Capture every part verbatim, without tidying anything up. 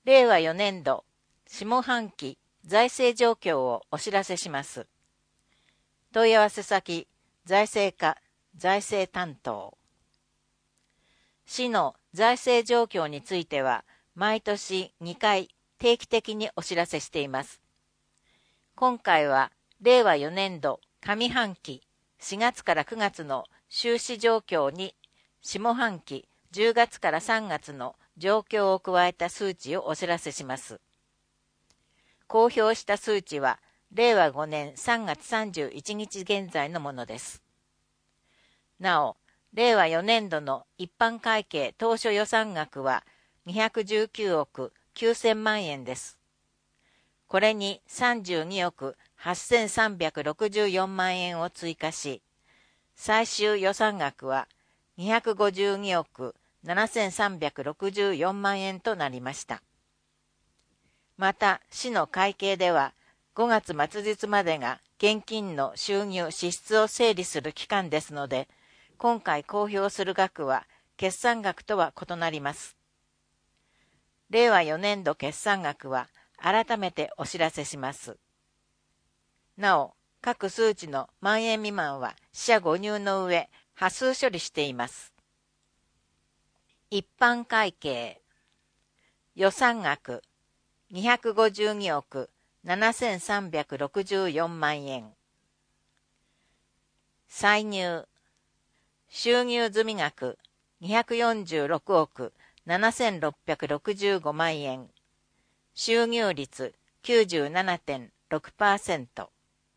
れいわよねんど下半期財政状況をお知らせします。問い合わせ先、財政課、財政担当。市の財政状況については、毎年にかい定期的にお知らせしています。今回は、れいわよねんど上半期しがつからくがつの収支状況に、下半期じゅうがつからさんがつの状況を加えた数値をお知らせします。公表した数値は、れいわごねんさんがつさんじゅういちにち現在のものです。なお、れいわよねんどの一般会計当初予算額はにひゃくじゅうきゅうおくきゅうせんまんえんです。これにさんじゅうにおくはっせんさんびゃくろくじゅうよんまんえんを追加し、最終予算額はにひゃくごじゅうにおくななせんさんびゃくろくじゅうよんまんえんとなりました。また、市の会計では、ごがつ末日までが現金の収入支出を整理する期間ですので、今回公表する額は決算額とは異なります。れいわよねんど決算額は改めてお知らせします。なお、各数値の万円未満は四捨五入の上、波数処理しています。一般会計予算額にひゃくごじゅうにおくななせんさんびゃくろくじゅうよんまんえん。歳入収入済額にひゃくよんじゅうろくおくななせんろっぴゃくろくじゅうごまんえん。収入率 きゅうじゅうななてんろくパーセント。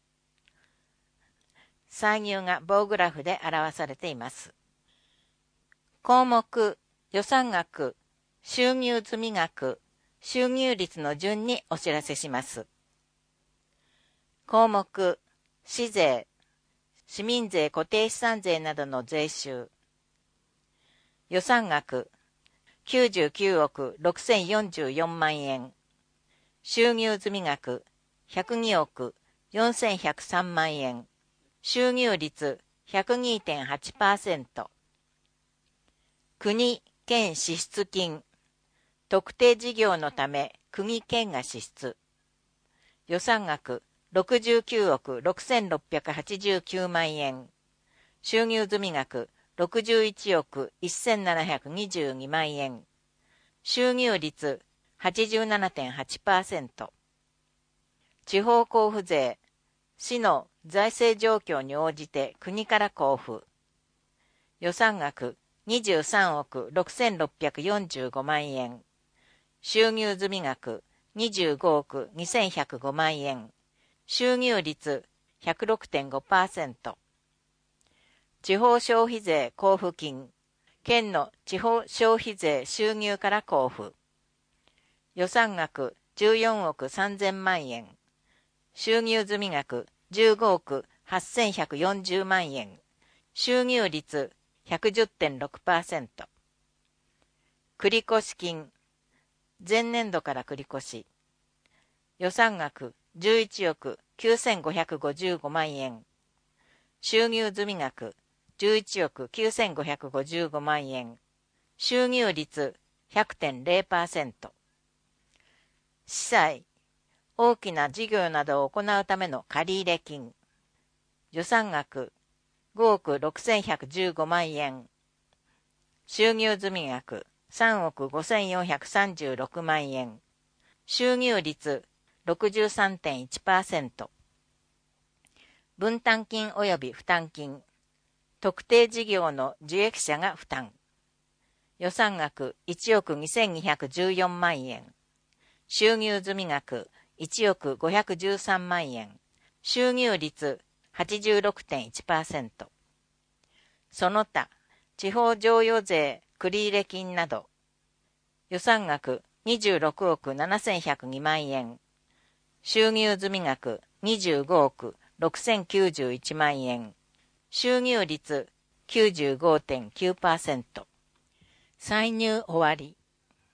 歳入が棒グラフで表されています。項目予算額、収入済額、収入率の順にお知らせします。項目、市税、市民税固定資産税などの税収。予算額、きゅうじゅうきゅうおくろくせんよんじゅうよんまんえん。収入済額、ひゃくにおくよんせんひゃくさんまんえん。収入率 ひゃくにてんはちパーセント。国、県支出金。特定事業のため国県が支出。予算額ろくじゅうきゅうおくろくせんろっぴゃくはちじゅうきゅうまんえん。収入済額ろくじゅういちおくせんななひゃくにじゅうにまんえん。収入率 はちじゅうななてんはちパーセント。地方交付税。市の財政状況に応じて国から交付。予算額にじゅうさんおくろくせんろっぴゃくよんじゅうごまんえん。収入済額にじゅうごおくにせんひゃくごまんえん。収入率 ひゃくろくてんごパーセント。地方消費税交付金。県の地方消費税収入から交付。予算額じゅうよんおくさんぜんまんえん。収入済額じゅうごおくはっせんひゃくよんじゅうまんえん。収入率 ひゃくじゅってんろくパーセント。繰越金。前年度から繰越。予算額じゅういちおくきゅうせんごひゃくごじゅうごまんえん。収入済額じゅういちおくきゅうせんごひゃくごじゅうごまんえん。収入率 ひゃくてんれいパーセント。司債。大きな事業などを行うための借入金。予算額ごおくろくせんひゃくじゅうごまんえん。収入済額さんおくごせんよんひゃくさんじゅうろくまんえん。収入率 ろくじゅうさんてんいちパーセント。分担金及び負担金。特定事業の受益者が負担。予算額いちおくにせんにひゃくじゅうよんまんえん。収入済額いちおくごひゃくじゅうさんまんえん。収入率 はちじゅうろくてんいちパーセント。その他、地方譲与税繰入金など。予算額にじゅうろくおくななせんひゃくにまんえん。収入済額にじゅうごおくろくせんきゅうじゅういちまんえん。収入率 きゅうじゅうごてんきゅうパーセント。歳入終わり。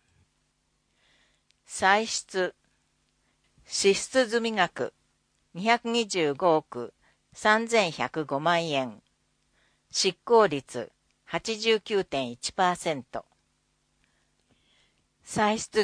歳出。支出済額にひゃくにじゅうごおくさんぜんひゃくごまんえん。執行率 はちじゅうきゅうてんいちパーセント。歳出が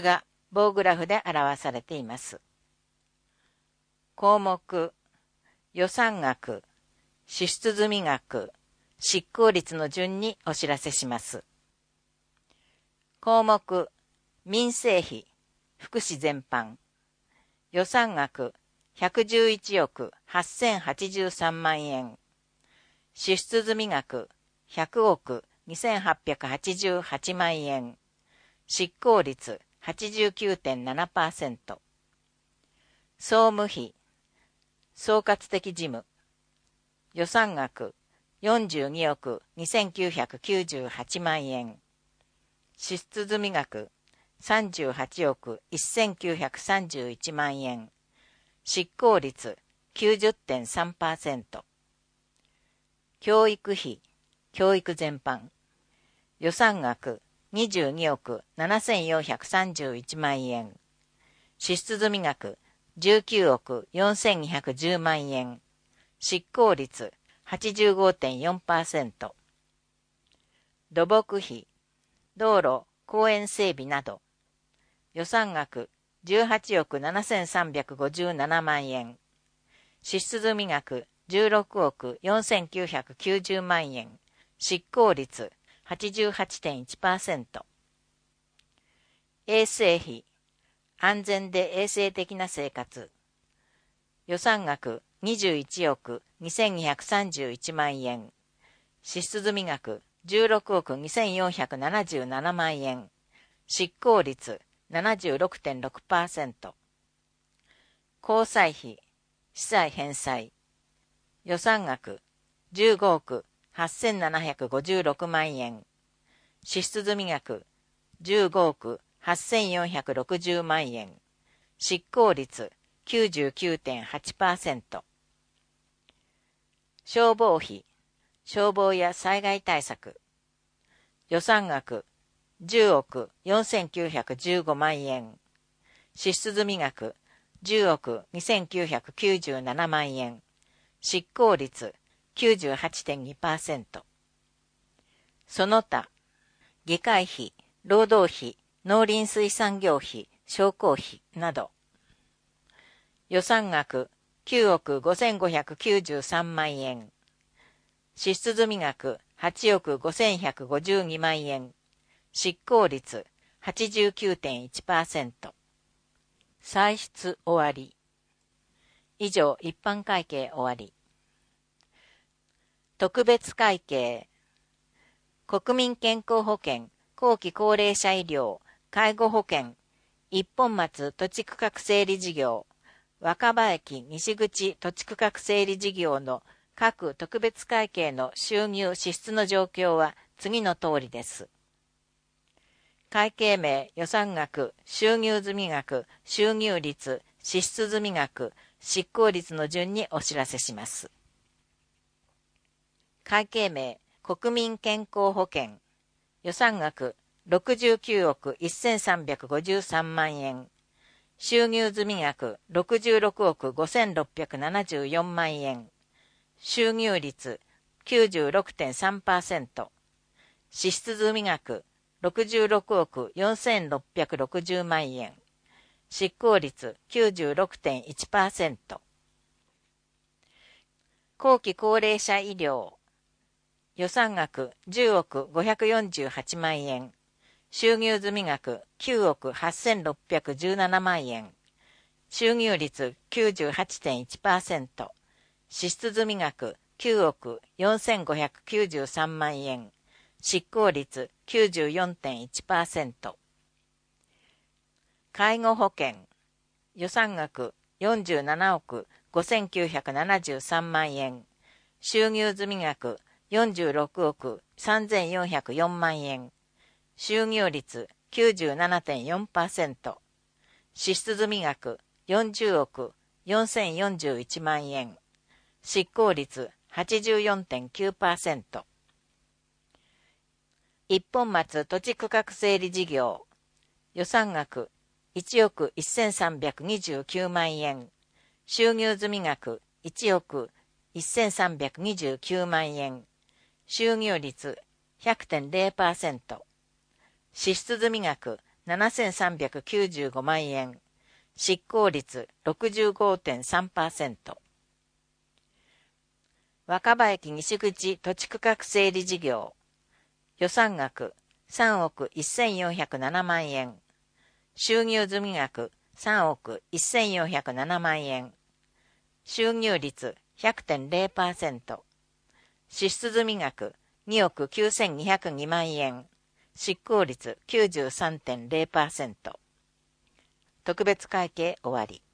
棒グラフで表されています。項目、予算額、支出済額、執行率の順にお知らせします。項目、民生費、福祉全般。予算額、ひゃくじゅういちおくはっせんはちじゅうさんまんえん。支出済額、ひゃくおくにせんはっぴゃくはちじゅうはちまんえん。執行率 はちじゅうきゅうてんななパーセント。総務費、総括的事務。予算額、よんじゅうにおくにせんきゅうひゃくきゅうじゅうはちまんえん。支出済額、さんじゅうはちおくせんきゅうひゃくさんじゅういちまんえん。執行率 きゅうじゅってんさんパーセント。教育費、教育全般。予算額、にじゅうにおくななせんよんひゃくさんじゅういちまんえん。支出済額、じゅうきゅうおくよんせんにひゃくじゅうまんえん。執行率 はちじゅうごてんよんパーセント。土木費、道路、公園整備など。予算額、じゅうはちおくななせんさんびゃくごじゅうななまんえん。支出済額、じゅうろくおくよんせんきゅうひゃくきゅうじゅうまんえん。執行率 はちじゅうはちてんいちパーセント。衛生費、安全で衛生的な生活。予算額、にじゅういちおくにせんにひゃくさんじゅういちまんえん。支出済額、じゅうろくおくにせんよんひゃくななじゅうななまんえん。執行率 ななじゅうろくてんろくパーセント。交際費、資債返済。予算額、じゅうごおくはっせんななひゃくごじゅうろくまんえん。支出済額、じゅうごおくはっせんよんひゃくろくじゅうまんえん。執行率 きゅうじゅうきゅうてんはちパーセント。消防費、消防や災害対策。予算額、じゅうおくよんせんきゅうひゃくじゅうごまんえん。支出済額、じゅうおくにせんきゅうひゃくきゅうじゅうななまんえん。執行率 きゅうじゅうはちてんにパーセント。その他、議会費、労働費、農林水産業費、商工費など。予算額、きゅうおくごせんごひゃくきゅうじゅうさんまんえん。支出済額、はちおくごせんひゃくごじゅうにまんえん。執行率 はちじゅうきゅうてんいちパーセント。歳出終わり。以上、一般会計終わり。特別会計。国民健康保険、後期高齢者医療、介護保険、一本松土地区画整理事業、若葉駅西口土地区画整理事業の各特別会計の収入支出の状況は次の通りです。会計名、予算額、収入済額、収入率、支出済額、執行率の順にお知らせします。会計名、国民健康保険。予算額、ろくじゅうきゅうおくせんさんびゃくごじゅうさんまんえん。収入済額、ろくじゅうろくおくごせんろっぴゃくななじゅうよんまんえん。収入率、きゅうじゅうろくてんさんパーセント。支出済額、ろくじゅうろくおくよんせんろっぴゃくろくじゅうまんえん。執行率 きゅうじゅうろくてんいちパーセント。後期高齢者医療。予算額じゅうおくごひゃくよんじゅうはちまんえん。収入済額きゅうおくはっせんろっぴゃくじゅうななまんえん。収入率 きゅうじゅうはちてんいちパーセント。支出済額きゅうおくよんせんごひゃくきゅうじゅうさんまんえん。執行率 きゅうじゅうよんてんいちパーセント。介護保険。予算額よんじゅうななおくごせんきゅうひゃくななじゅうさんまんえん。収入済額よんじゅうろくおくさんぜんよんひゃくよんまんえん。収入率 きゅうじゅうななてんよんパーセント。支出済額よんじゅうおくよんせんよんじゅういちまんえん。執行率 はちじゅうよんてんきゅうパーセント。一本松土地区画整理事業。予算額いちおくせんさんびゃくにじゅうきゅうまんえん。収入済額いちおくせんさんびゃくにじゅうきゅうまんえん。収入率 ひゃくてんれいパーセント。支出済額ななせんさんびゃくきゅうじゅうごまんえん。執行率 ろくじゅうごてんさんパーセント。若葉駅西口土地区画整理事業。予算額さんおくせんよんひゃくななまんえん。収入済み額さんおくせんよんひゃくななまんえん。収入率 ひゃくてんゼロパーセント。支出済み額におくきゅうせんにひゃくにまんえん。執行率 きゅうじゅうさんてんゼロパーセント。特別会計終わり。